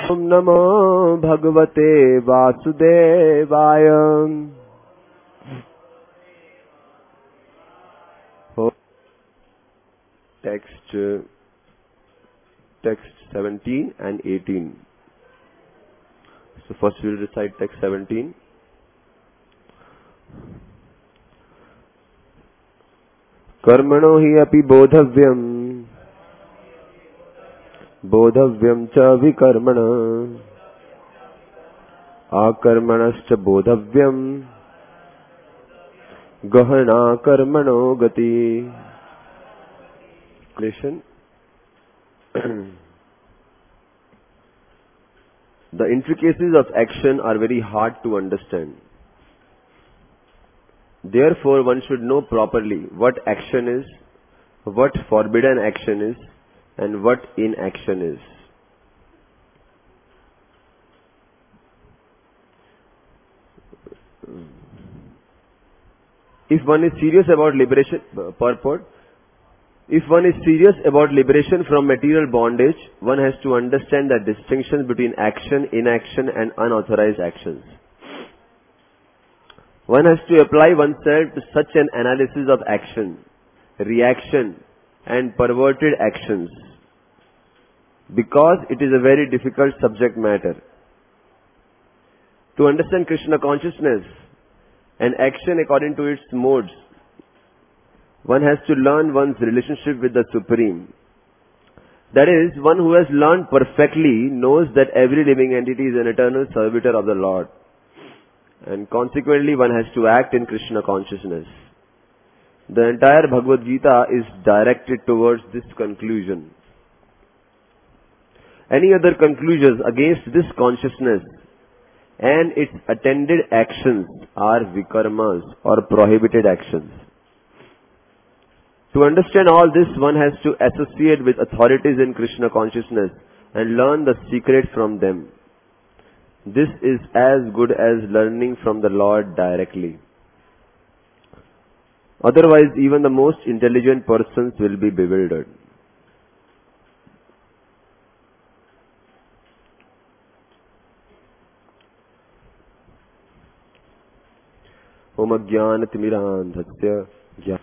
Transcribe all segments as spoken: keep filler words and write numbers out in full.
Om Namo Bhagavate Vasudevaya. Text, uh, text seventeen and eighteen. So first we will recite text seventeen. Karmano hi api bodhavyam bodhavyam cha vikarmana akarmanascha bodhavyam gahana karmano gati. Listen. The intricacies of action are very hard to understand. Therefore, one should know properly what action is, what forbidden action is, and what inaction is. If one is serious about liberation, purport, if one is serious about liberation from material bondage, one has to understand the distinctions between action, inaction, and unauthorized actions. One has to apply oneself to such an analysis of action, reaction, and perverted actions, because it is a very difficult subject matter. To understand Krishna consciousness and action according to its modes, one has to learn one's relationship with the Supreme. That is, one who has learned perfectly knows that every living entity is an eternal servitor of the Lord. And consequently, one has to act in Krishna consciousness. The entire Bhagavad Gita is directed towards this conclusion. Any other conclusions against this consciousness and its attended actions are vikarmas or prohibited actions. To understand all this, one has to associate with authorities in Krishna consciousness and learn the secret from them. This is as good as learning from the Lord directly. Otherwise, even the most intelligent persons will be bewildered. Om Ajnana Timirandhasya Jnana.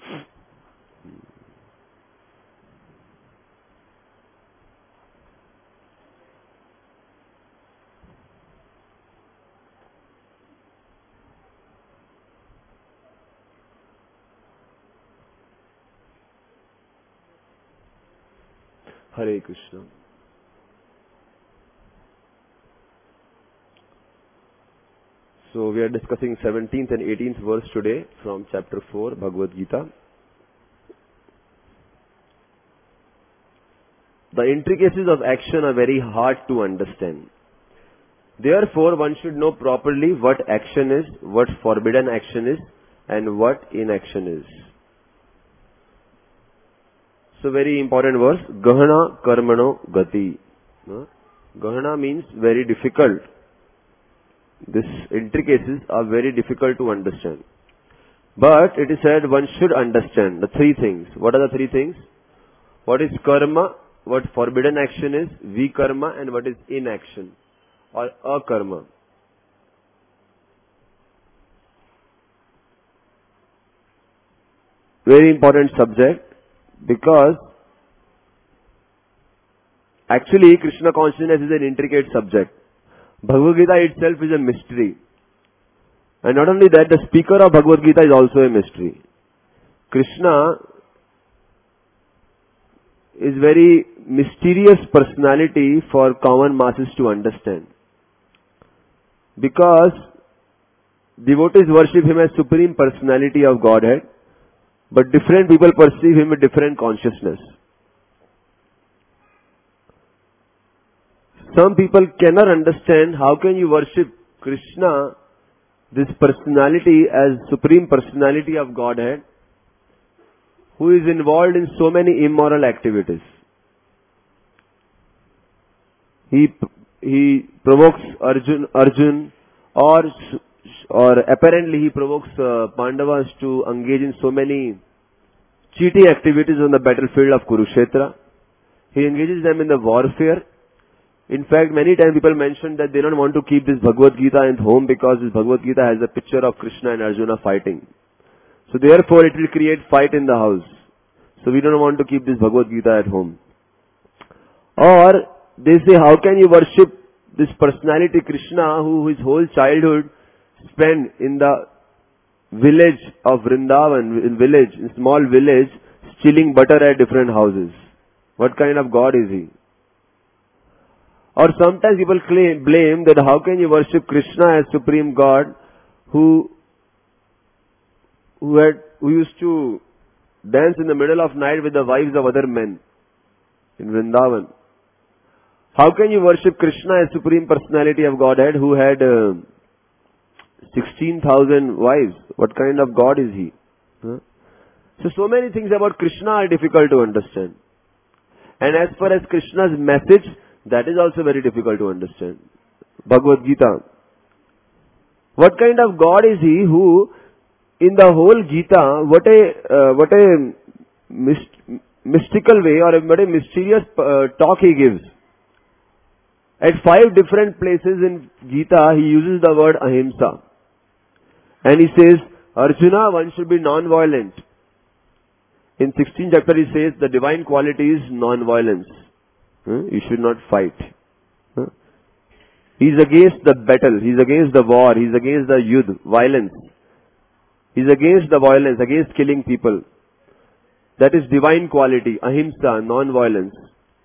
Hare Krishna. So we are discussing seventeenth and eighteenth verse today from chapter four, Bhagavad Gita. The intricacies of action are very hard to understand. Therefore, one should know properly what action is, what forbidden action is, and what inaction is. So very important verse, Gahana Karmano Gati. Gahana means very difficult. These intricacies are very difficult to understand. But it is said one should understand the three things. What are the three things? What is karma, what forbidden action is, vikarma, and what is inaction or akarma. Very important subject. Because actually Krishna consciousness is an intricate subject. Bhagavad Gita itself is a mystery. And not only that, the speaker of Bhagavad Gita is also a mystery. Krishna is very mysterious personality for common masses to understand. Because devotees worship him as supreme personality of Godhead. But different people perceive him with different consciousness. Some people cannot understand how can you worship Krishna, this personality, as supreme personality of Godhead, who is involved in so many immoral activities. He he provokes Arjun, Arjun or Or apparently he provokes uh, Pandavas to engage in so many cheating activities on the battlefield of Kurukshetra. He engages them in the warfare. In fact, many times people mention that they don't want to keep this Bhagavad Gita in home because this Bhagavad Gita has a picture of Krishna and Arjuna fighting. So therefore it will create fight in the house. So we don't want to keep this Bhagavad Gita at home. Or they say, how can you worship this personality Krishna who his whole childhood spent in the village of Vrindavan, in village, in small village, stealing butter at different houses? What kind of God is he? Or sometimes people claim, blame that how can you worship Krishna as Supreme God who who had who used to dance in the middle of night with the wives of other men in Vrindavan. How can you worship Krishna as Supreme Personality of Godhead who had uh, sixteen thousand wives? What kind of God is he? Huh? So, so many things about Krishna are difficult to understand. And as far as Krishna's message, that is also very difficult to understand. Bhagavad Gita. What kind of God is he who, in the whole Gita, what a uh, what a myst- mystical way or a, what a mysterious uh, talk he gives. At five different places in Gita, he uses the word ahimsa. And he says, Arjuna, one should be non-violent. In sixteenth chapter he says, the divine quality is non-violence. Huh? You should not fight. Huh? He's against the battle. He's against the war. He's against the yudh, violence. He's against the violence, against killing people. That is divine quality, ahimsa, non-violence.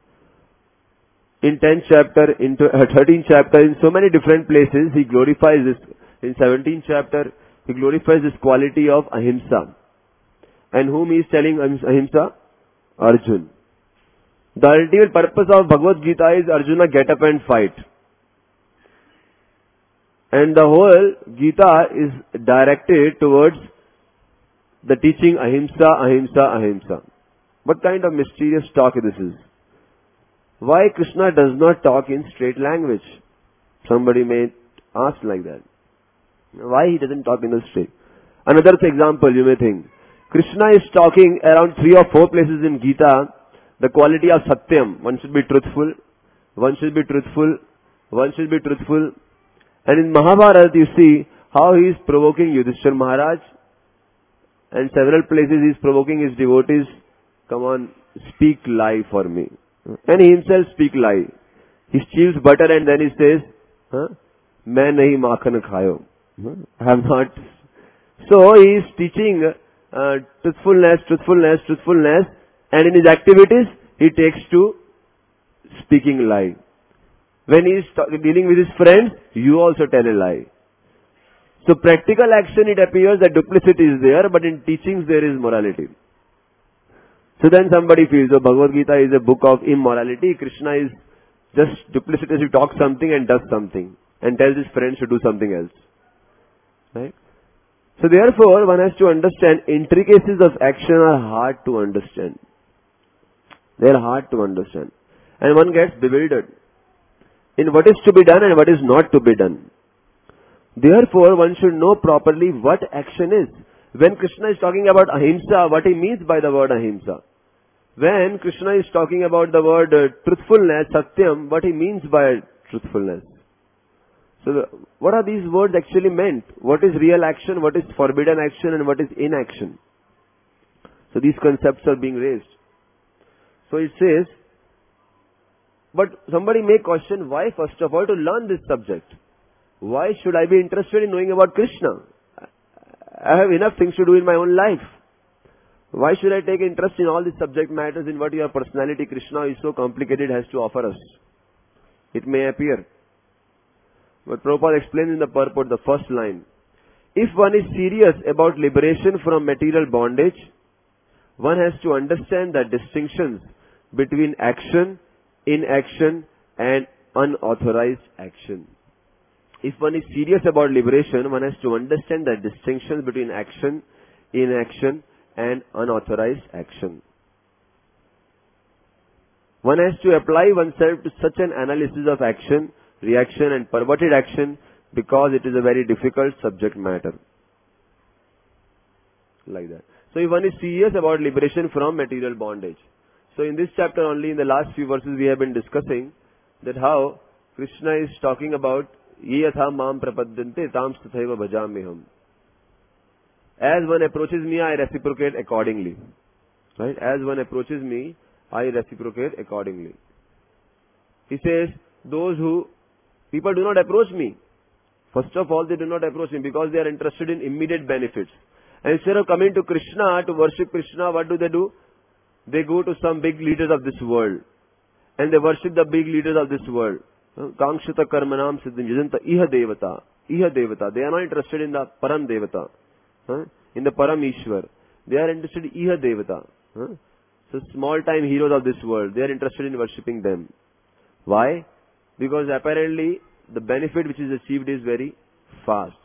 In tenth chapter, in thirteenth chapter, in so many different places, he glorifies this. In seventeenth chapter, he glorifies this quality of ahimsa. And whom he is telling ahimsa? Arjuna. The ultimate purpose of Bhagavad Gita is Arjuna get up and fight. And the whole Gita is directed towards the teaching ahimsa, ahimsa, ahimsa. What kind of mysterious talk this is? Why Krishna does not talk in straight language? Somebody may ask like that. Why he doesn't talk in the straight? Another example you may think. Krishna is talking around three or four places in Gita. The quality of Satyam. One should be truthful. One should be truthful. One should be truthful. And in Mahabharata you see how he is provoking Yudhishthira Maharaj. And several places he is provoking his devotees. Come on, speak lie for me. And he himself speak lie. He steals butter and then he says, huh? Main nahi makhan khayo. I have not. So he is teaching uh, truthfulness, truthfulness, truthfulness. And in his activities, he takes to speaking lie. When he is dealing with his friends, you also tell a lie. So practical action, it appears that duplicity is there, but in teachings there is morality. So then somebody feels, oh, Bhagavad Gita is a book of immorality. Krishna is just duplicitous. He talks something and does something. And tells his friends to do something else. Right? So therefore, one has to understand intricacies of action are hard to understand. They are hard to understand. And one gets bewildered in what is to be done and what is not to be done. Therefore, one should know properly what action is. When Krishna is talking about ahimsa, what he means by the word ahimsa. When Krishna is talking about the word uh, truthfulness, satyam, what he means by truthfulness. So, the, what are these words actually meant? What is real action, what is forbidden action, and what is inaction? So, these concepts are being raised. So it says, but somebody may question, why first of all to learn this subject? Why should I be interested in knowing about Krishna? I have enough things to do in my own life. Why should I take interest in all these subject matters in what your personality Krishna is so complicated has to offer us? It may appear. But Prabhupada explains in the purport, the first line. If one is serious about liberation from material bondage, one has to understand the distinctions between action, inaction, and unauthorized action. If one is serious about liberation, one has to understand the distinctions between action, inaction, and unauthorized action. One has to apply oneself to such an analysis of action, reaction, and perverted action because it is a very difficult subject matter. Like that. So if one is serious about liberation from material bondage. So in this chapter only, in the last few verses we have been discussing that how Krishna is talking about ye yatha mam prapadyante tam tathaiva bhajamiham. As one approaches me, I reciprocate accordingly. Right? As one approaches me, I reciprocate accordingly. He says, those who, people do not approach me. First of all, they do not approach me because they are interested in immediate benefits. And instead of coming to Krishna to worship Krishna, what do they do? They go to some big leaders of this world. And they worship the big leaders of this world. Kankshita karmanam siddhim yajanta iha devata. Iha devata. They are not interested in the param devata. In the param Ishwar. They are interested in iha devata. So small time heroes of this world. They are interested in worshipping them. Why? Because apparently the benefit which is achieved is very fast.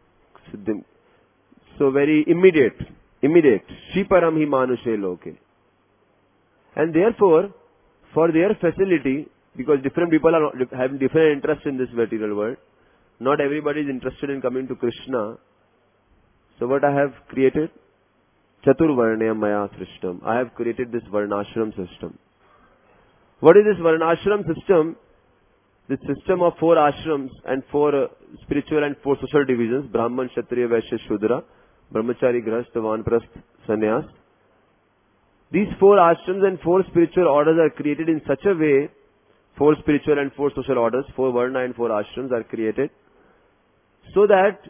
So very immediate. Immediate. Shiparam hi manushe loke. And therefore, for their facility, because different people are having different interests in this material world, not everybody is interested in coming to Krishna. So what I have created? Chaturvarnayam maya srishtam. I have created this Varnashram system. What is this Varnashram system? This system of four ashrams and four uh, spiritual and four social divisions, Brahman, Kshatriya, Vaishya, Shudra, Brahmachari, Grahastha, Vanprasth, Sannyas. These four ashrams and four spiritual orders are created in such a way, four spiritual and four social orders, four Varna and four ashrams are created, so that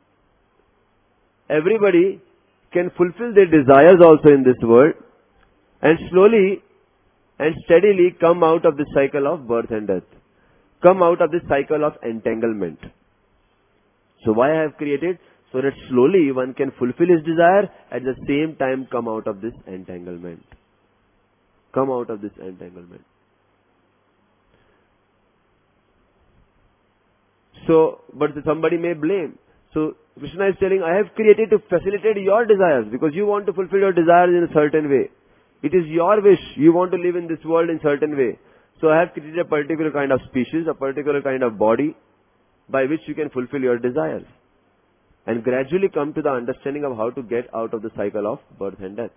everybody can fulfill their desires also in this world and slowly and steadily come out of this cycle of birth and death. Come out of this cycle of entanglement. So why I have created? So that slowly one can fulfill his desire, at the same time come out of this entanglement. Come out of this entanglement. So, but somebody may blame. So Krishna is telling, I have created to facilitate your desires, because you want to fulfill your desires in a certain way. It is your wish. You want to live in this world in a certain way. So I have created a particular kind of species, a particular kind of body, by which you can fulfill your desires. And gradually come to the understanding of how to get out of the cycle of birth and death.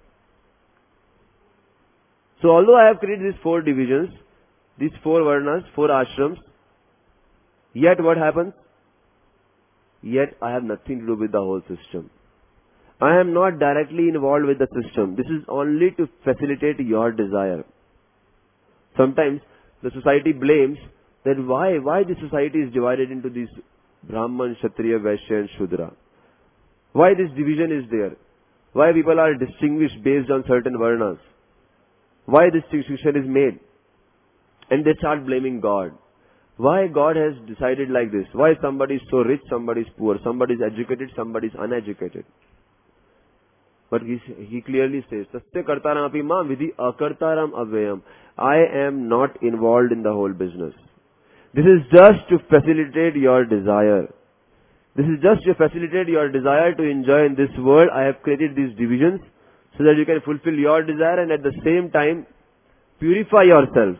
So although I have created these four divisions, these four varnas, four ashrams, yet what happens? Yet I have nothing to do with the whole system. I am not directly involved with the system. This is only to facilitate your desire. Sometimes the society blames that why, why the society is divided into these Brahman, Kshatriya, Vaishya and Shudra. Why this division is there? Why people are distinguished based on certain varnas? Why this distinction is made? And they start blaming God. Why God has decided like this? Why somebody is so rich, somebody is poor, somebody is educated, somebody is uneducated? But he, he clearly says, Tasya kartaram api ma vidhi akartaram avyayam. I am not involved in the whole business. This is just to facilitate your desire. This is just to facilitate your desire to enjoy in this world. I have created these divisions so that you can fulfill your desire and at the same time purify yourself.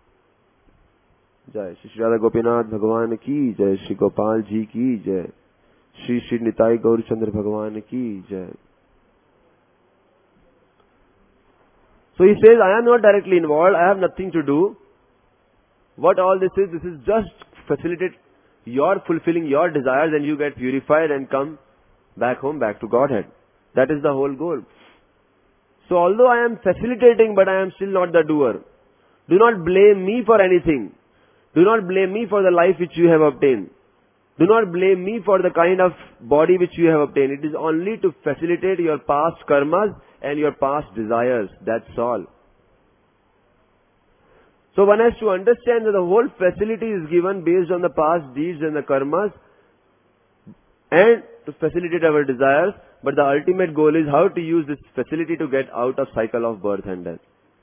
Jai Shri Radha Gopinath Bhagwan ki Jai, Shri Gopal Ji ki Jai, Shri Shri Nitai Gaur Chandra Bhagwan ki Jai. So he says, I am not directly involved, I have nothing to do. What all this is, this is just facilitate your fulfilling your desires and you get purified and come back home, back to Godhead. That is the whole goal. So although I am facilitating, but I am still not the doer. Do not blame me for anything. Do not blame me for the life which you have obtained. Do not blame me for the kind of body which you have obtained. It is only to facilitate your past karmas and your past desires. That's all. So one has to understand that the whole facility is given based on the past deeds and the karmas and to facilitate our desires. But the ultimate goal is how to use this facility to get out of cycle of birth and death.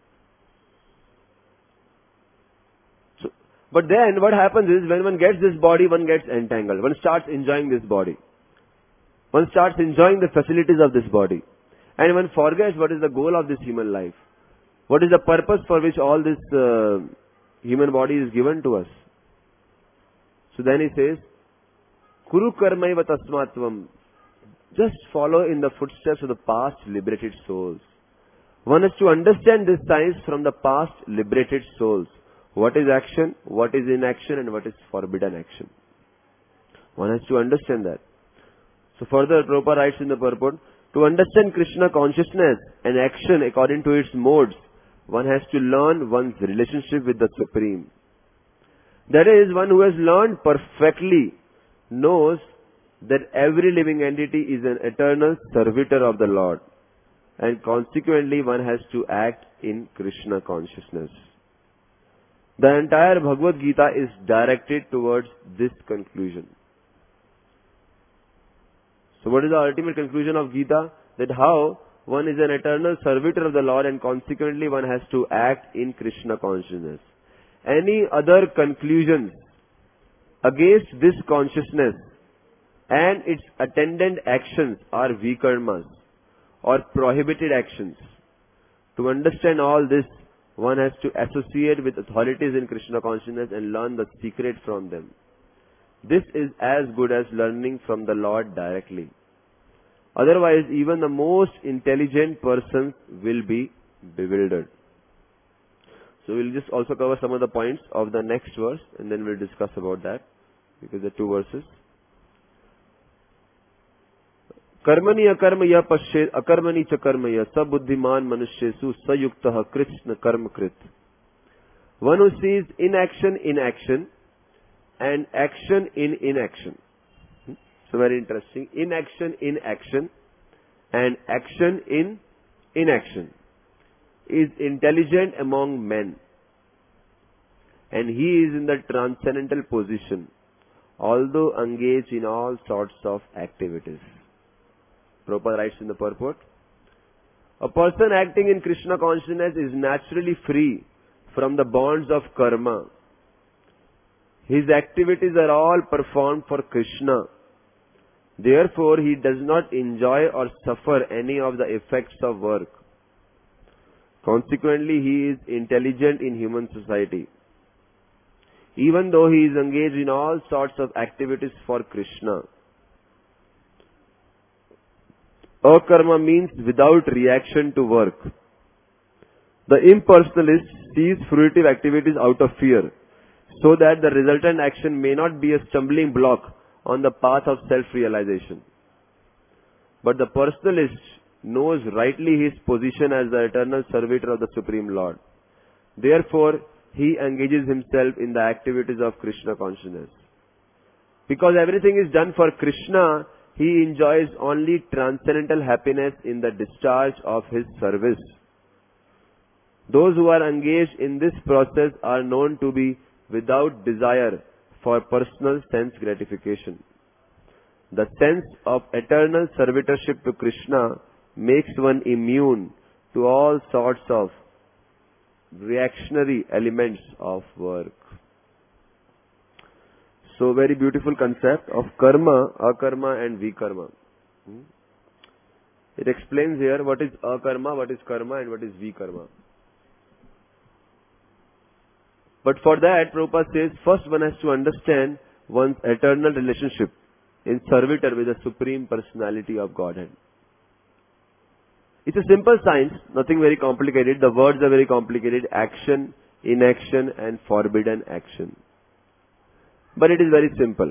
So, but then what happens is when one gets this body, one gets entangled. One starts enjoying this body. One starts enjoying the facilities of this body. And one forgets what is the goal of this human life. What is the purpose for which all this uh, human body is given to us? So then he says, Kuru karmaiva tasmatvam. Just follow in the footsteps of the past liberated souls. One has to understand this science from the past liberated souls What is action, what is inaction, and what is forbidden action. One has to understand that. So further, Prabhupada writes in the purport, to understand Krishna consciousness and action according to its modes, one has to learn one's relationship with the Supreme. That is, one who has learned perfectly knows that every living entity is an eternal servitor of the Lord, and consequently one has to act in Krishna consciousness. The entire Bhagavad Gita is directed towards this conclusion. So what is the ultimate conclusion of Gita? That how one is an eternal servitor of the Lord and consequently one has to act in Krishna consciousness. Any other conclusions against this consciousness and its attendant actions are vikarmas or prohibited actions. To understand all this, one has to associate with authorities in Krishna consciousness and learn the secret from them. This is as good as learning from the Lord directly. Otherwise, even the most intelligent persons will be bewildered. So we'll just also cover some of the points of the next verse and then we'll discuss about that, because there are two verses. Karmani akarma ya pashet akarmani cha karma ya sabuddhiman manushyesu sayuktah krishna karma krit. One who sees inaction in action and action in inaction. So very interesting. Inaction in action and action in inaction is intelligent among men, and he is in the transcendental position, although engaged in all sorts of activities. Prabhupada writes in the purport, a person acting in Krishna consciousness is naturally free from the bonds of karma. His activities are all performed for Krishna. Therefore, he does not enjoy or suffer any of the effects of work. Consequently, he is intelligent in human society, even though he is engaged in all sorts of activities for Krishna. Akarma means without reaction to work. The impersonalist sees fruitive activities out of fear, so that the resultant action may not be a stumbling block on the path of self-realization. But the personalist knows rightly his position as the eternal servitor of the Supreme Lord. Therefore, he engages himself in the activities of Krishna consciousness. Because everything is done for Krishna, he enjoys only transcendental happiness in the discharge of his service. Those who are engaged in this process are known to be without desire for personal sense gratification. The sense of eternal servitorship to Krishna makes one immune to all sorts of reactionary elements of work. So very beautiful concept of karma, akarma and vikarma. It explains here what is akarma, what is karma and what is vikarma. But for that, Prabhupada says, first one has to understand one's eternal relationship in servitor with the Supreme Personality of Godhead. It's a simple science, nothing very complicated. The words are very complicated. Action, inaction and forbidden action. But it is very simple.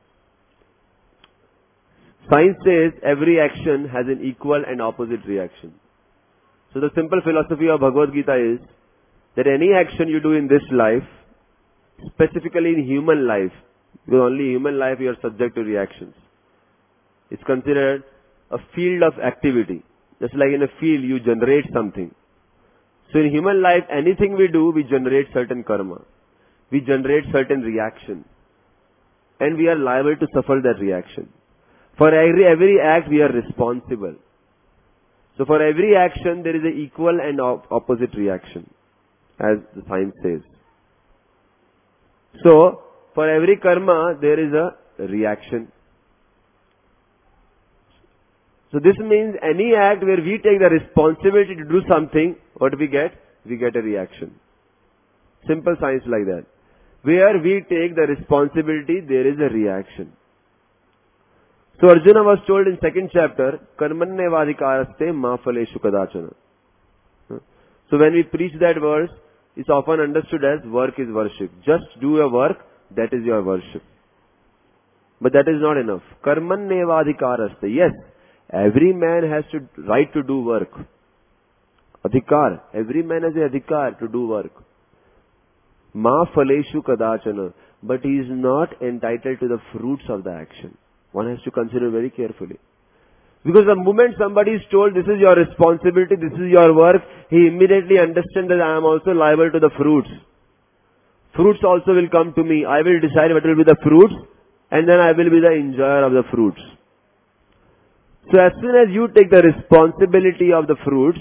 Science says every action has an equal and opposite reaction. So the simple philosophy of Bhagavad Gita is that any action you do in this life, specifically in human life, because only human life you are subject to reactions. It's considered a field of activity. Just like in a field you generate something. So in human life, anything we do, we generate certain karma. We generate certain reaction. And we are liable to suffer that reaction. For every, every act, we are responsible. So for every action, there is an equal and op- opposite reaction, as the science says. So, for every karma, there is a reaction. So this means any act where we take the responsibility to do something, what do we get? We get a reaction. Simple science like that. Where we take the responsibility, there is a reaction. So Arjuna was told in second chapter, Karmannevadikaraste ma phaleshu kadachana. So when we preach that verse, is often understood as work is worship. Just do your work, that is your worship. But that is not enough. Karmanyeva adhikaraste. Yes, every man has to right to do work. Adhikar. Every man has a adhikar to do work. Ma phaleshu kadachana. But he is not entitled to the fruits of the action. One has to consider very carefully. Because the moment somebody is told this is your responsibility, this is your work, he immediately understands that I am also liable to the fruits. Fruits also will come to me. I will decide what will be the fruits, and then I will be the enjoyer of the fruits. So as soon as you take the responsibility of the fruits,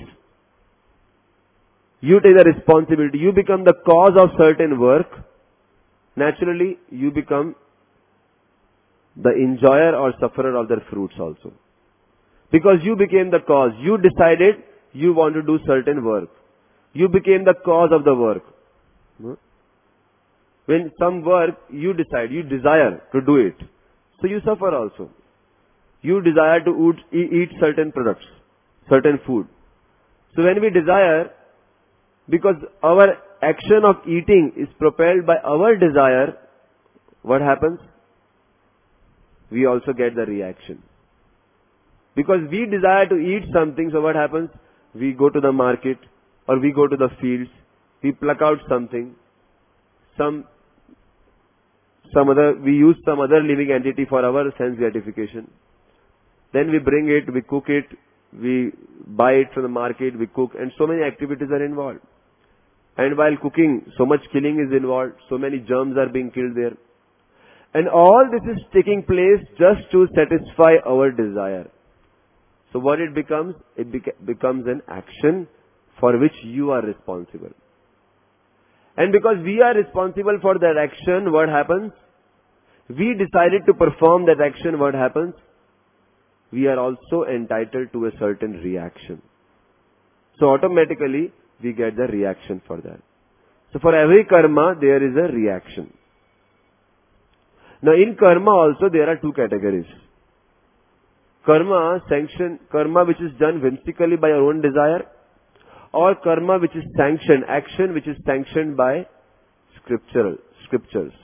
you take the responsibility, you become the cause of certain work, naturally you become the enjoyer or sufferer of their fruits also. Because you became the cause. You decided you want to do certain work. You became the cause of the work. When some work you decide, you desire to do it. So you suffer also. You desire to eat, eat certain products, certain food. So when we desire, because our action of eating is propelled by our desire, what happens? We also get the reaction. Because we desire to eat something, so what happens? We go to the market or we go to the fields, we pluck out something, some, some other, we use some other living entity for our sense gratification. Then we bring it, we cook it, we buy it from the market, we cook, and so many activities are involved. And while cooking, so much killing is involved, so many germs are being killed there. And all this is taking place just to satisfy our desire. So what it becomes? It beca- becomes an action for which you are responsible. And because we are responsible for that action, what happens? We decided to perform that action, what happens? We are also entitled to a certain reaction. So automatically, we get the reaction for that. So for every karma, there is a reaction. Now in karma also, there are two categories. Karma sanction, karma which is done whimsically by our own desire, or karma which is sanctioned, action which is sanctioned by scriptural, scriptures.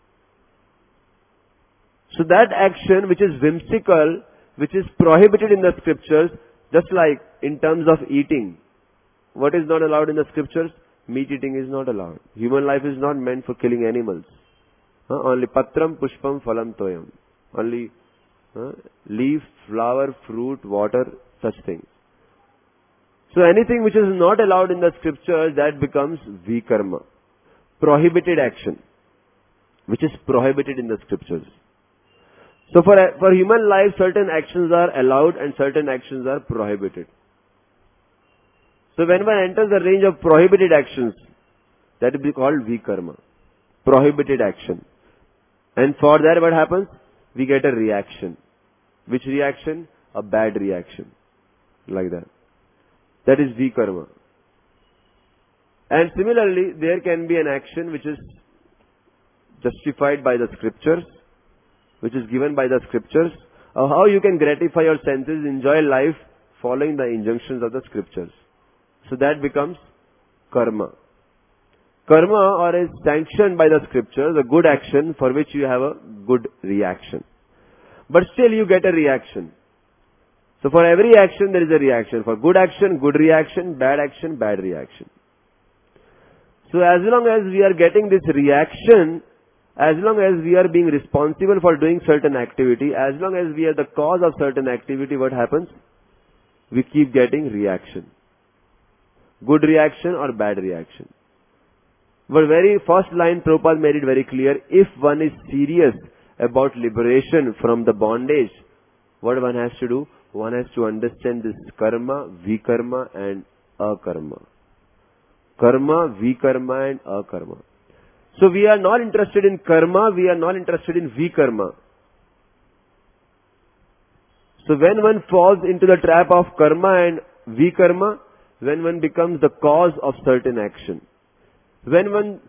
So that action which is whimsical, which is prohibited in the scriptures, just like in terms of eating. What is not allowed in the scriptures? Meat eating is not allowed. Human life is not meant for killing animals. Huh? Only patram, pushpam, phalam, toyam. Only huh? leaf, flower, fruit, water, such things. So anything which is not allowed in the scriptures, that becomes vikarma. Prohibited action, which is prohibited in the scriptures. So for, for human life, certain actions are allowed and certain actions are prohibited. So when one enters the range of prohibited actions, that will be called vikarma. Prohibited action. And for that what happens? We get a reaction. Which reaction? A bad reaction. Like that. That is vikarma. And similarly, there can be an action which is justified by the scriptures, which is given by the scriptures, of how you can gratify your senses, enjoy life, following the injunctions of the scriptures. So that becomes karma. Karma or is sanctioned by the scriptures, a good action for which you have a good reaction. But still you get a reaction. So for every action there is a reaction. For good action, good reaction, bad action, bad reaction. So as long as we are getting this reaction, as long as we are being responsible for doing certain activity, as long as we are the cause of certain activity, what happens? We keep getting reaction. Good reaction or bad reaction. But very first line Prabhupada made it very clear, if one is serious about liberation from the bondage, what one has to do? One has to understand this karma, vikarma and akarma. Karma, vikarma and akarma. So we are not interested in karma, we are not interested in vikarma. So when one falls into the trap of karma and vikarma, when one becomes the cause of certain action, when one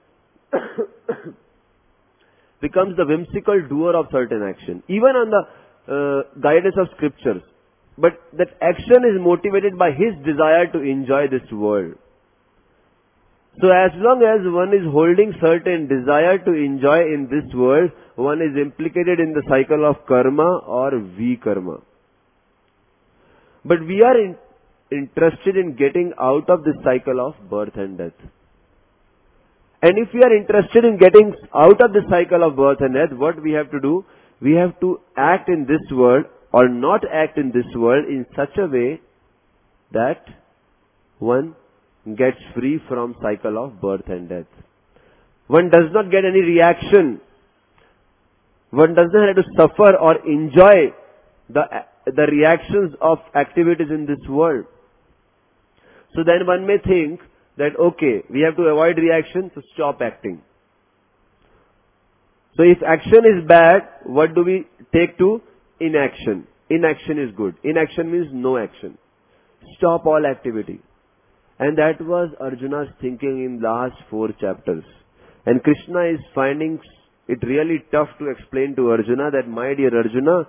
becomes the whimsical doer of certain action, even on the uh, guidance of scriptures, but that action is motivated by his desire to enjoy this world. So as long as one is holding certain desire to enjoy in this world, one is implicated in the cycle of karma or vikarma. But we are in, interested in getting out of this cycle of birth and death. And if we are interested in getting out of the cycle of birth and death, what we have to do? We have to act in this world or not act in this world in such a way that one gets free from cycle of birth and death. One does not get any reaction. One does not have to suffer or enjoy the, the reactions of activities in this world. So then one may think that, okay, we have to avoid reaction, so stop acting. So if action is bad, what do we take to? Inaction. Inaction is good. Inaction means no action. Stop all activity. And that was Arjuna's thinking in last four chapters. And Krishna is finding it really tough to explain to Arjuna that, my dear Arjuna,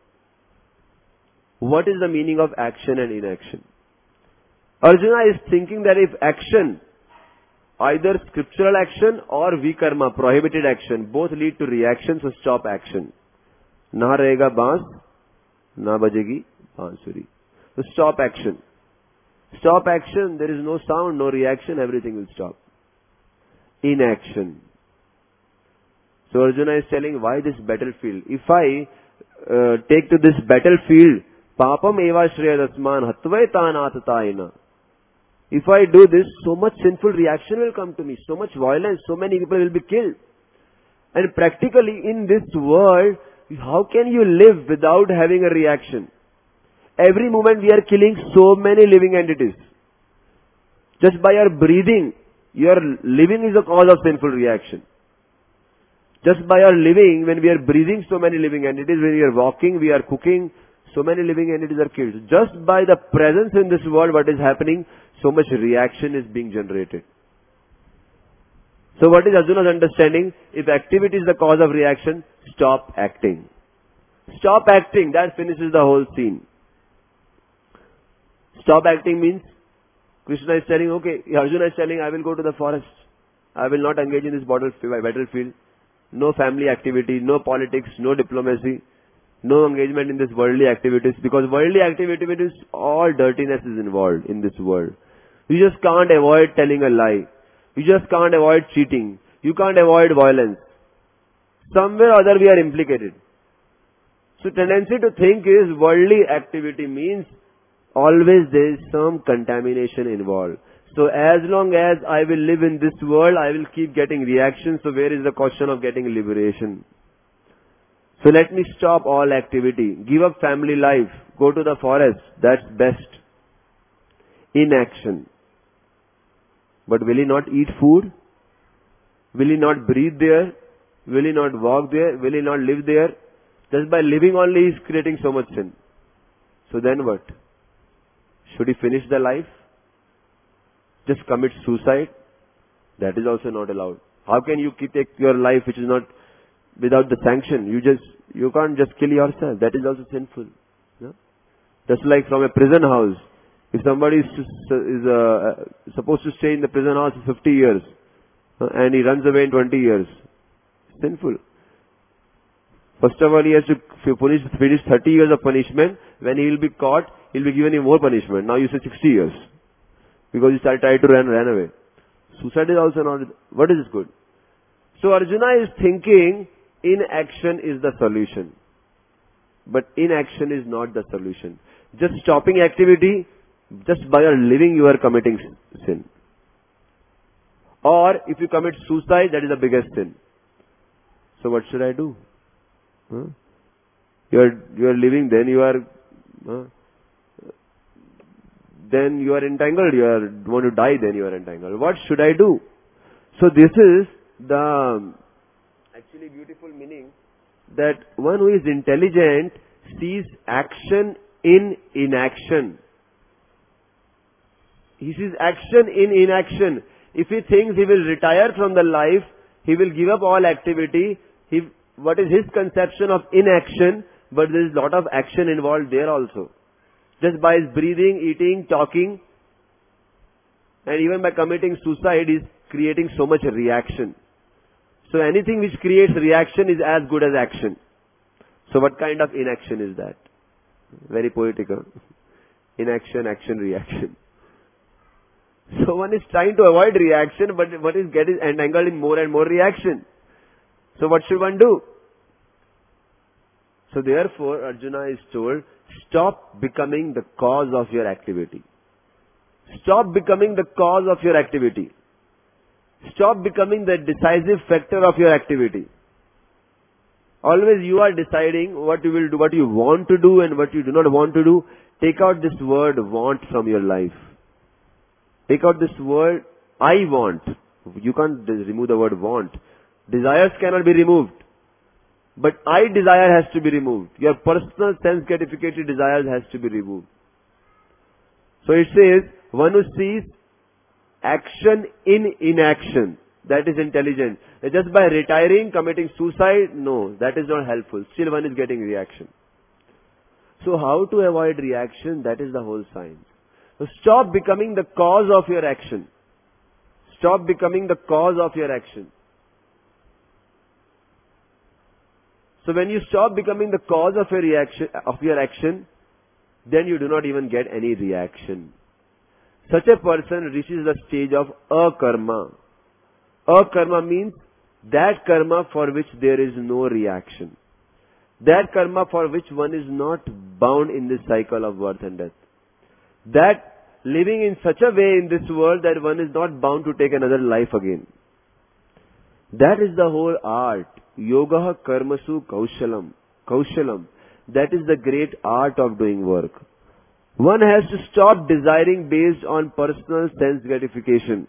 what is the meaning of action and inaction? Arjuna is thinking that if action, either scriptural action or vikarma, prohibited action, both lead to reaction, so stop action. Na rahega baans, na bajegi bansuri. So stop action. Stop action, there is no sound, no reaction, everything will stop. Inaction. So Arjuna is telling, why this battlefield? If I uh, take to this battlefield, papam eva shreyadasman hatvaitan atataina. If I do this, so much sinful reaction will come to me, so much violence, so many people will be killed. And practically in this world, how can you live without having a reaction? Every moment we are killing so many living entities. Just by your breathing, your living is a cause of sinful reaction. Just by our living, when we are breathing so many living entities, when we are walking, we are cooking, so many living entities are killed. Just by the presence in this world, what is happening, so much reaction is being generated. So what is Arjuna's understanding? If activity is the cause of reaction, stop acting. Stop acting, that finishes the whole scene. Stop acting means, Krishna is telling, okay, Arjuna is telling, I will go to the forest. I will not engage in this battlefield. No family activity, no politics, no diplomacy, no engagement in this worldly activities, because worldly activity means all dirtiness is involved in this world. You just can't avoid telling a lie. You just can't avoid cheating. You can't avoid violence. Somewhere or other we are implicated. So tendency to think is worldly activity means always there is some contamination involved. So as long as I will live in this world, I will keep getting reactions. So where is the question of getting liberation? So let me stop all activity. Give up family life. Go to the forest. That's best. Inaction. But will he not eat food? Will he not breathe there? Will he not walk there? Will he not live there? Just by living only he is creating so much sin. So then what? Should he finish the life? Just commit suicide? That is also not allowed. How can you take your life which is not without the sanction? You just, you can't just kill yourself. That is also sinful. Yeah? Just like from a prison house. If somebody is, is uh, supposed to stay in the prison house for fifty years uh, and he runs away in twenty years, sinful. First of all, he has to finish, finish thirty years of punishment. When he will be caught, he will be given him more punishment. Now you say sixty years. Because he tried to run, ran away. Suicide is also not, what is good? So Arjuna is thinking inaction is the solution. But inaction is not the solution. Just stopping activity, just by your living you are committing sin. Or if you commit suicide, that is the biggest sin. So what should I do? Huh? You are, you are living, then you are, huh? then you are entangled, you are want to die, then you are entangled. What should I do? So this is the actually beautiful meaning that one who is intelligent sees action in inaction. He sees action in inaction. If he thinks he will retire from the life, he will give up all activity. He, what is his conception of inaction? But there is a lot of action involved there also. Just by his breathing, eating, talking, and even by committing suicide, he is creating so much reaction. So anything which creates reaction is as good as action. So what kind of inaction is that? Very poetical. Inaction, action, reaction. So one is trying to avoid reaction, but one is getting entangled in more and more reaction. So what should one do? So therefore, Arjuna is told, stop becoming the cause of your activity. Stop becoming the cause of your activity. Stop becoming the decisive factor of your activity. Always you are deciding what you will do, what you want to do and what you do not want to do. Take out this word want from your life. Take out this word I want. You can't remove the word want. Desires cannot be removed. But I desire has to be removed. Your personal sense gratification desires has to be removed. So it says, one who sees action in inaction, that is intelligent. Just by retiring, committing suicide, no, that is not helpful. Still one is getting reaction. So how to avoid reaction? That is the whole science. So stop becoming the cause of your action. Stop becoming the cause of your action. So when you stop becoming the cause of your reaction, of your action, then you do not even get any reaction. Such a person reaches the stage of akarma. Akarma means that karma for which there is no reaction. That karma for which one is not bound in this cycle of birth and death. That living in such a way in this world that one is not bound to take another life again. That is the whole art. Yoga karmasu kaushalam. Kaushalam. That is the great art of doing work. One has to stop desiring based on personal sense gratification.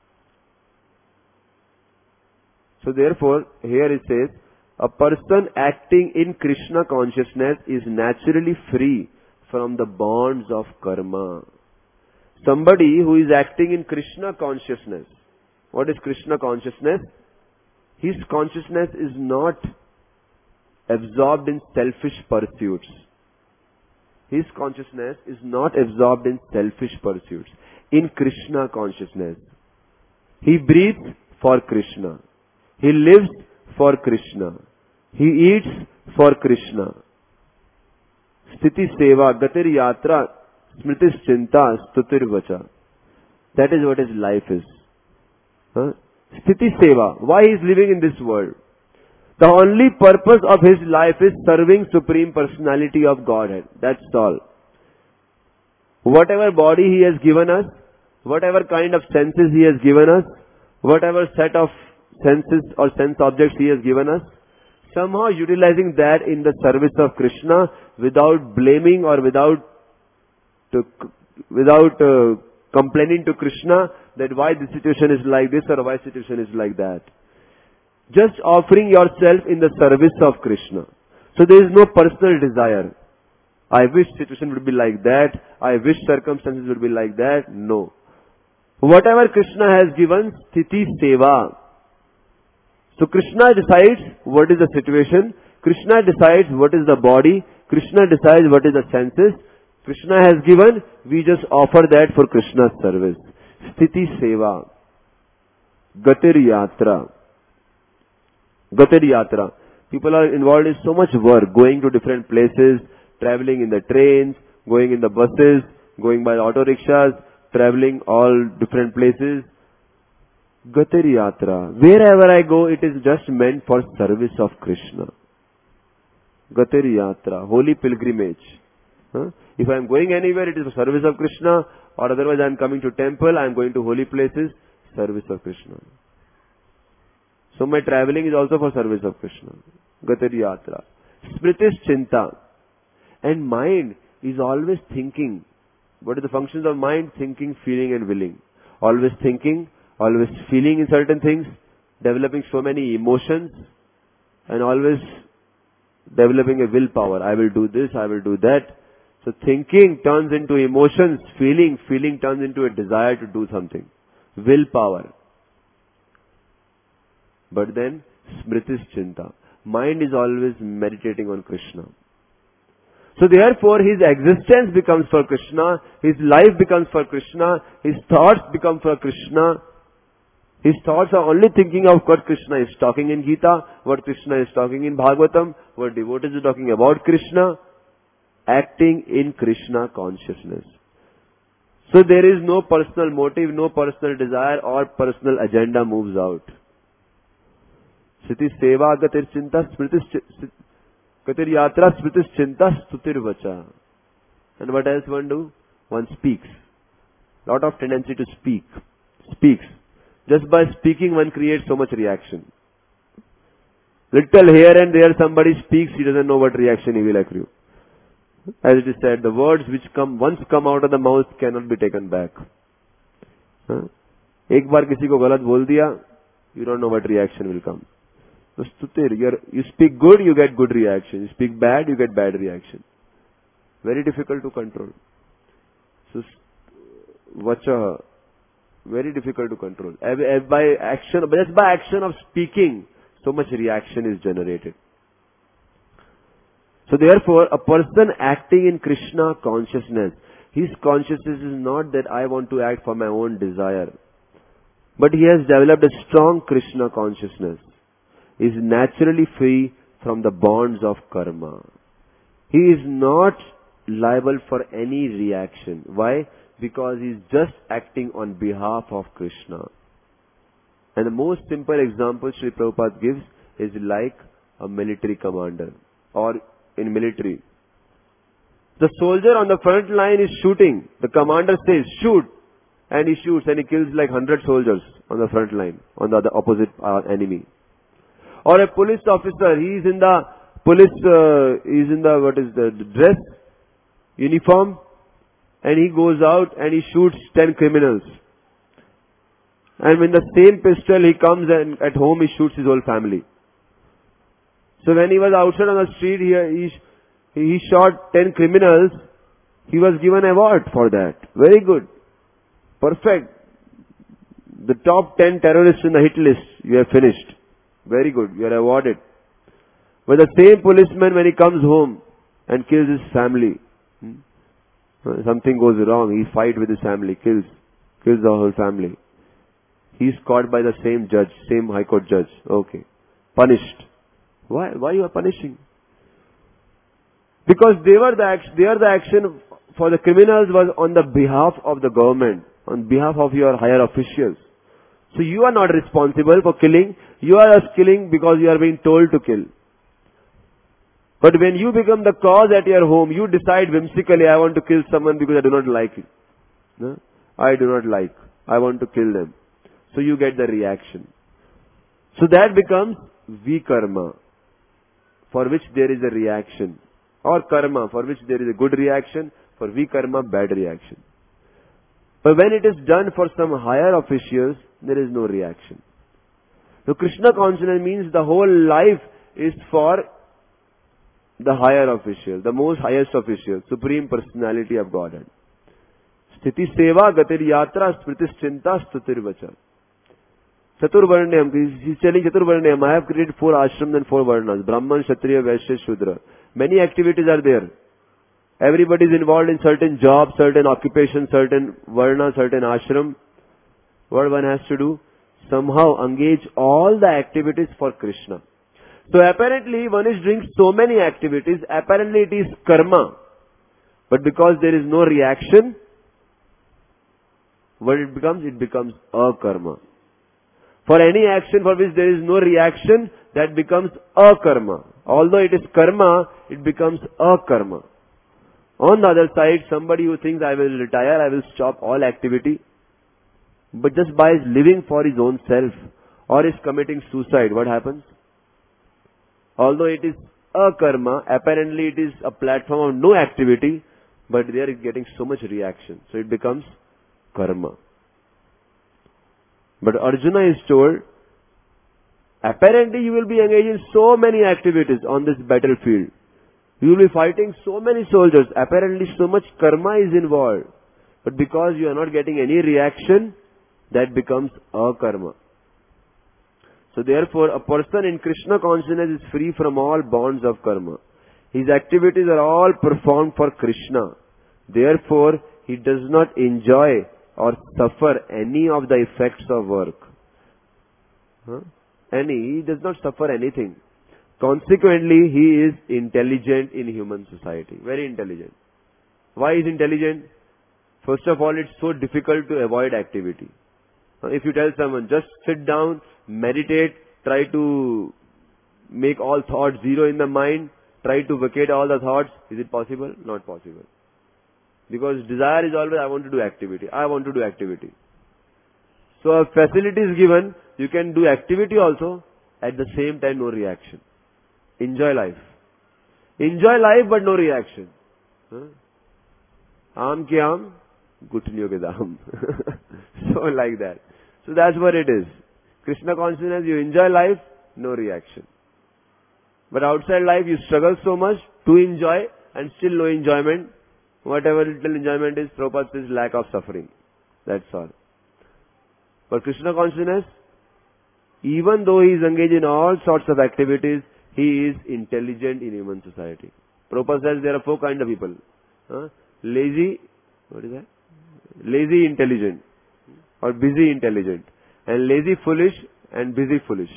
So therefore, here it says, a person acting in Krishna consciousness is naturally free from the bonds of karma. Somebody who is acting in Krishna consciousness. What is Krishna consciousness? His consciousness is not absorbed in selfish pursuits. His consciousness is not absorbed in selfish pursuits. In Krishna consciousness. He breathes for Krishna. He lives for Krishna. He eats for Krishna. Sthiti seva, gatir yatra, smritis chinta, stutir vacha. That is what his life is. Huh? Sthiti seva. Why he is living in this world? The only purpose of his life is serving Supreme Personality of Godhead. That's all. Whatever body he has given us, whatever kind of senses he has given us, whatever set of senses or sense objects he has given us, somehow utilizing that in the service of Krishna without blaming or without to, without uh, complaining to Krishna that why this situation is like this or why situation is like that. Just offering yourself in the service of Krishna. So there is no personal desire. I wish situation would be like that. I wish circumstances would be like that. No. Whatever Krishna has given, sthiti seva. So Krishna decides what is the situation. Krishna decides what is the body. Krishna decides what is the senses. Krishna has given, we just offer that for Krishna's service. Sthiti seva. Gatir yatra. Gatir yatra. People are involved in so much work, going to different places, traveling in the trains, going in the buses, going by auto rickshaws, traveling all different places. Gatir yatra. Wherever I go, it is just meant for service of Krishna. Gatir yatra. Holy pilgrimage. Huh? If I am going anywhere, it is for service of Krishna, or otherwise I am coming to temple, I am going to holy places, service of Krishna. So my traveling is also for service of Krishna. Gatir yatra. Smritis chinta. And mind is always thinking. What are the functions of mind? Thinking, feeling and willing. Always thinking, always feeling in certain things, developing so many emotions, and always developing a willpower. I will do this, I will do that. So thinking turns into emotions, feeling, feeling turns into a desire to do something. Willpower. But then, smritis chinta. Mind is always meditating on Krishna. So therefore, his existence becomes for Krishna, his life becomes for Krishna, his thoughts become for Krishna. His thoughts are only thinking of what Krishna is talking in Gita, what Krishna is talking in Bhagavatam, what devotees are talking about Krishna, acting in Krishna consciousness. So there is no personal motive, no personal desire or personal agenda moves out. Siti seva gatir chinta smritis gatir yatra smritis chinta stutir vacha. And what else one do? One speaks. Lot of tendency to speak. Speaks. Just by speaking one creates so much reaction. Little here and there somebody speaks, he doesn't know what reaction he will accrue. As it is said, the words which come once come out of the mouth cannot be taken back. Huh? एक बार किसी को गलत बोल दिया, you don't know what reaction will come. So stutir, you speak good, you get good reaction. You speak bad, you get bad reaction. Very difficult to control. So vacha, very difficult to control. By action, just by action of speaking, so much reaction is generated. So therefore, a person acting in Krishna consciousness, his consciousness is not that I want to act for my own desire, but he has developed a strong Krishna consciousness. He is naturally free from the bonds of karma. He is not liable for any reaction. Why? Because he is just acting on behalf of Krishna. And the most simple example Sri Prabhupada gives is like a military commander or in military. The soldier on the front line is shooting. The commander says, shoot. And he shoots and he kills like one hundred soldiers on the front line, on the other opposite uh, enemy. Or a police officer, he is in the police, uh, he is in the, what is the, the dress, uniform, and he goes out and he shoots ten criminals. And with the same pistol he comes and at home he shoots his whole family. So when he was outside on the street, he, he, he shot ten criminals. He was given an award for that. Very good. Perfect. The top ten terrorists in the hit list, you have finished. Very good. You are awarded. But the same policeman, when he comes home and kills his family, hmm, something goes wrong, he fights with his family, kills, kills the whole family. He is caught by the same judge, same high court judge. Okay. Punished. Why? Why you are punishing? Because they were the action, they are the action for the criminals was on the behalf of the government, on behalf of your higher officials. So you are not responsible for killing. You are just killing because you are being told to kill. But when you become the cause at your home, you decide whimsically, I want to kill someone because I do not like it. No? I do not like. I want to kill them. So you get the reaction. So that becomes vikarma, for which there is a reaction. Or karma, for which there is a good reaction. For vikarma, bad reaction. But when it is done for some higher officials, there is no reaction. So Krishna consciousness means the whole life is for the higher official, the most highest official, Supreme Personality of Godhead. Sthiti seva gatir yatra smritis chinta stutir vacha. Chaturvarnyam, he's telling Chaturvarnyam, I have created four ashrams and four varnas, Brahman, Kshatriya, Vaishya, Shudra. Many activities are there. Everybody is involved in certain jobs, certain occupation, certain varna, certain ashram. What one has to do? Somehow engage all the activities for Krishna. So apparently one is doing so many activities, apparently it is karma. But because there is no reaction, what it becomes? It becomes akarma. For any action for which there is no reaction, that becomes akarma. Although it is karma, it becomes akarma. On the other side, somebody who thinks I will retire, I will stop all activity, but just by living for his own self or is committing suicide, what happens? Although it is a karma, apparently it is a platform of no activity, but they are getting so much reaction. So it becomes karma. But Arjuna is told, apparently you will be engaged in so many activities on this battlefield. You will be fighting so many soldiers. Apparently so much karma is involved. But because you are not getting any reaction, that becomes akarma. So therefore, a person in Krishna consciousness is free from all bonds of karma. His activities are all performed for Krishna. Therefore, he does not enjoy or suffer any of the effects of work. Huh? And he does not suffer anything. Consequently, he is intelligent in human society. Very intelligent. Why is intelligent? First of all, it's so difficult to avoid activity. If you tell someone, just sit down, meditate, try to make all thoughts zero in the mind, try to vacate all the thoughts, is it possible? Not possible. Because desire is always, I want to do activity, I want to do activity. So a facility is given, you can do activity also, at the same time no reaction. Enjoy life. Enjoy life but no reaction. Aam ki aam, gutniyon ke daam. So like that. So that's what it is. Krishna consciousness, you enjoy life, no reaction. But outside life you struggle so much to enjoy and still no enjoyment. Whatever little enjoyment is, Prabhupada says lack of suffering. That's all. But Krishna consciousness, even though he is engaged in all sorts of activities, he is intelligent in human society. Prabhupada says there are four kinds of people. Huh? Lazy, what is that? Lazy intelligent or busy intelligent. And lazy foolish and busy foolish.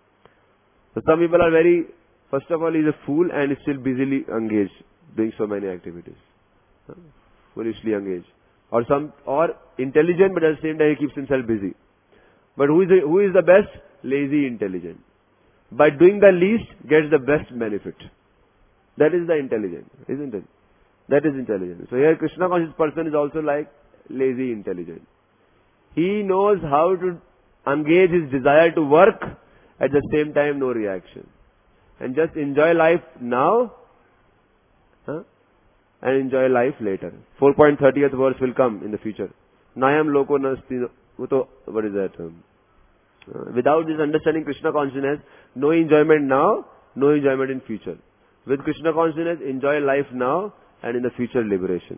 So some people are very, first of all he is a fool and is still busily engaged, doing so many activities. Huh? Foolishly engaged. Or some, or intelligent but at the same time he keeps himself busy. But who is the, who is the best? Lazy intelligent. By doing the least, gets the best benefit. That is the intelligent, isn't it? That is intelligent. So here Krishna conscious person is also like lazy intelligent. He knows how to engage his desire to work, at the same time no reaction. And just enjoy life now, huh? And enjoy life later. four point thirtieth verse will come in the future. Nayam loko nasti, what is that? Um, uh, without this understanding Krishna consciousness, no enjoyment now, no enjoyment in future. With Krishna consciousness, enjoy life now and in the future liberation.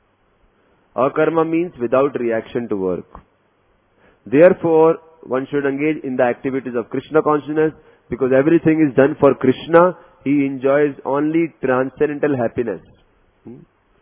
Akarma means without reaction to work. Therefore, one should engage in the activities of Krishna consciousness because everything is done for Krishna. He enjoys only transcendental happiness. Hmm?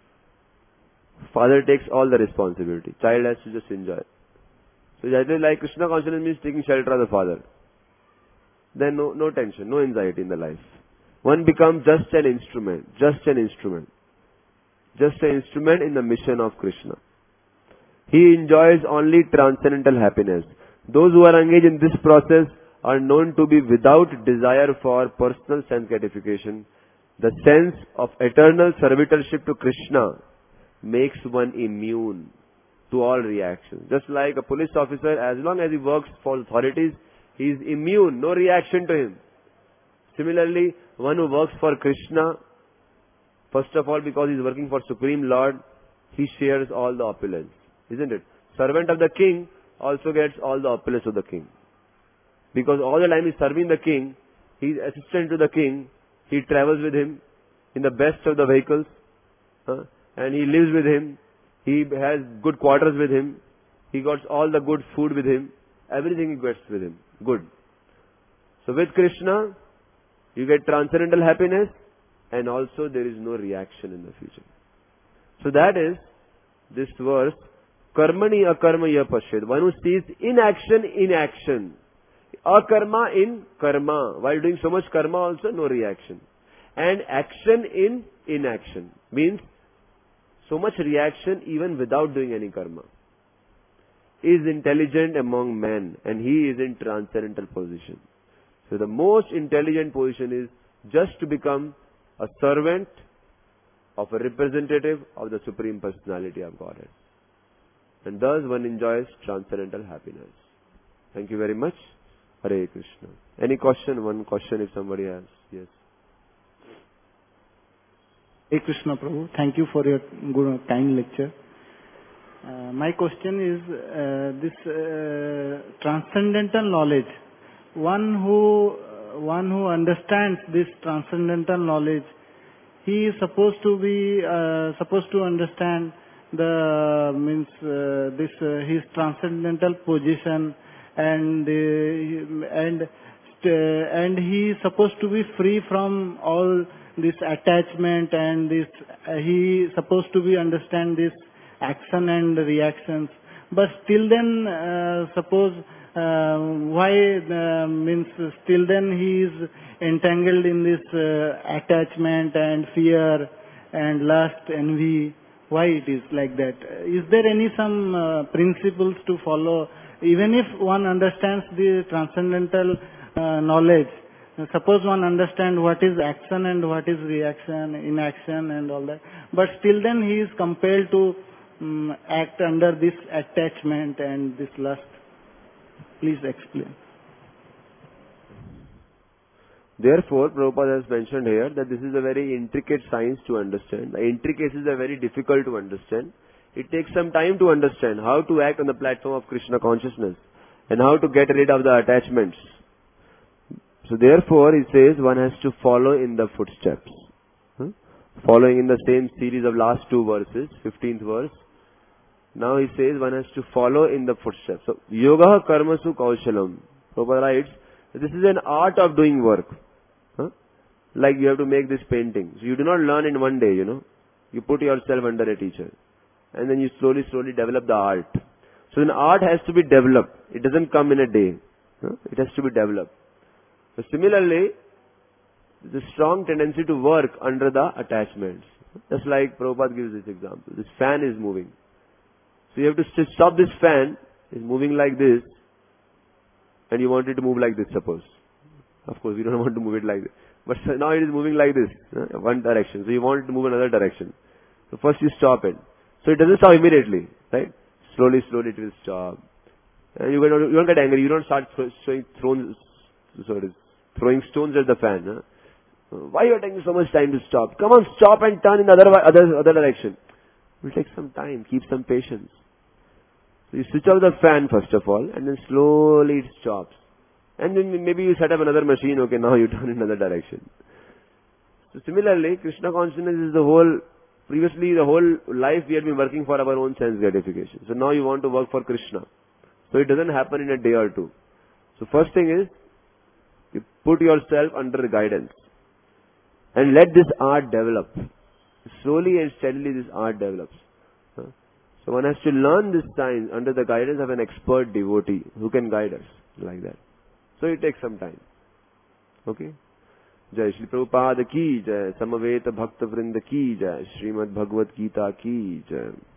Father takes all the responsibility. Child has to just enjoy. So that is like Krishna consciousness means taking shelter of the Father. Then no, no tension, no anxiety in the life. One becomes just an instrument, just an instrument. Just an instrument in the mission of Krishna. He enjoys only transcendental happiness. Those who are engaged in this process are known to be without desire for personal sense gratification. The sense of eternal servitorship to Krishna makes one immune to all reactions. Just like a police officer, as long as he works for authorities, he is immune, no reaction to him. Similarly, one who works for Krishna, first of all because he is working for Supreme Lord, he shares all the opulence. Isn't it? Servant of the king also gets all the opulence of the king. Because all the time he is serving the king, he is assistant to the king, he travels with him in the best of the vehicles, huh? And he lives with him, he has good quarters with him, he got all the good food with him, everything he gets with him, good. So with Krishna, you get transcendental happiness and also there is no reaction in the future. So that is this verse, Karmani akarma ya pashyad. One who sees inaction in action. Akarma in karma. While doing so much karma also, no reaction. And action in inaction. Means so much reaction even without doing any karma. Is intelligent among men and he is in transcendental position. So the most intelligent position is just to become a servant of a representative of the Supreme Personality of Godhead. And thus one enjoys transcendental happiness. Thank you very much. Hare Krishna. Any question? One question if somebody has. Yes. Hare Krishna Prabhu. Thank you for your good, kind lecture. Uh, my question is uh, this uh, transcendental knowledge. One who uh, one who understands this transcendental knowledge, he is supposed to be uh, supposed to understand the means uh, this uh, his transcendental position and uh, and uh, and he is supposed to be free from all this attachment and this uh, he is supposed to be understand this action and reactions. But still then uh, suppose uh, why uh, means still then he is entangled in this uh, attachment and fear and lust, envy. Why it is like that? Is there any some uh, principles to follow? Even if one understands the transcendental uh, knowledge, suppose one understands what is action and what is reaction, inaction and all that, but still then he is compelled to um, act under this attachment and this lust. Please explain. Therefore, Prabhupada has mentioned here that this is a very intricate science to understand. The intricacies are very difficult to understand. It takes some time to understand how to act on the platform of Krishna consciousness and how to get rid of the attachments. So therefore, he says one has to follow in the footsteps. Hmm? Following in the same series of last two verses, fifteenth verse. Now he says one has to follow in the footsteps. So, yoga karmasu kaushalam. Prabhupada writes, this is an art of doing work. Huh? Like you have to make this painting. So you do not learn in one day, you know. You put yourself under a teacher. And then you slowly, slowly develop the art. So an art has to be developed. It doesn't come in a day. Huh? It has to be developed. So similarly, there's a strong tendency to work under the attachments. Just like Prabhupada gives this example. This fan is moving. So you have to stop this fan. It's moving like this. And you want it to move like this, suppose. Of course, you don't want to move it like this. But now it is moving like this. Huh? One direction. So you want it to move another direction. So first you stop it. So it doesn't stop immediately. Right? Slowly, slowly it will stop. And you don't, you don't get angry. You don't start throwing, throwing, sorry, throwing stones at the fan. Huh? Why are you taking so much time to stop? Come on, stop and turn in the other, other, other direction. It will take some time. Keep some patience. So you switch off the fan first of all, and then slowly it stops. And then maybe you set up another machine, okay, now you turn in another direction. So similarly, Krishna consciousness is the whole, previously the whole life we had been working for our own sense gratification. So now you want to work for Krishna. So it doesn't happen in a day or two. So first thing is, you put yourself under guidance. And let this art develop. Slowly and steadily this art develops. So one has to learn this science under the guidance of an expert devotee who can guide us like that. So it takes some time. Okay? Jai Shri Prabhupada ki jai, Samaveta Bhakta Vrinda ki jai, Srimad Bhagavad Gita ki jai.